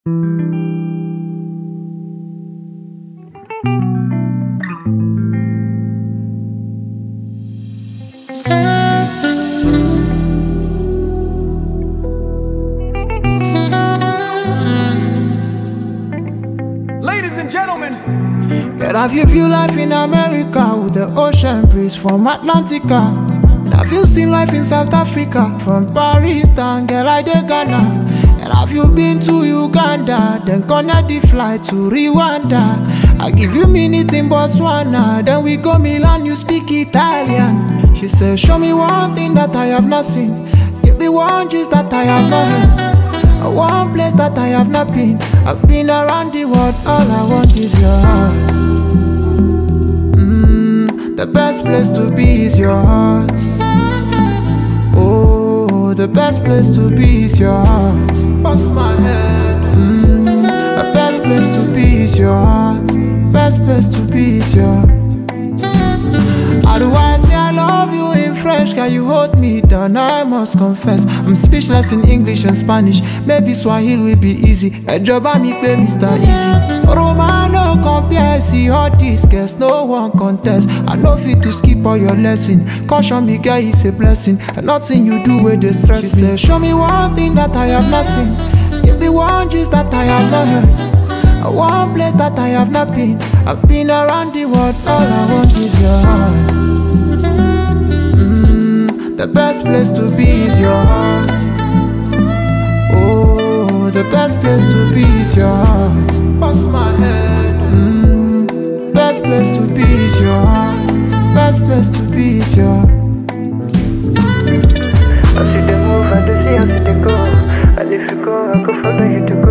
Ladies and gentlemen, Girl, have you view life in America with the ocean breeze from Atlantica? And have you seen life in South Africa from Paris down, girl, I dey Ghana? And have you been to Uganda, then connect the flight to Rwanda? I give you minute in Botswana, then we go Milan, you speak Italian. She said, show me one thing that I have not seen, give me one gist that I have not heard, one place that I have not been. I've been around the world, all I want is your heart. The best place to be is your heart. Oh, the best place to be is your heart. Bust my head. The best place to be is your heart. Best place to be is your. How do I say I love you in French? Can you hold me down? I must confess, I'm speechless in English and Spanish. Maybe Swahili will be easy. A job I me pay Mr. Easy. Romano compare, see all these girls, no one contest. I know fit to skip all your lesson. Caution me, girl, it's a blessing. And nothing you do with the stress. She said, show me one thing that I have not seen, give me one gist that I have not heard, one place that I have not been. I've been around the world, all I want is your heart. The best place to be is your heart. Oh, the best place to be is your heart. Bust my head. Best place to be is your heart. Best place to be is your. I see the move, I see how they go. And if you go, I go follow you to go.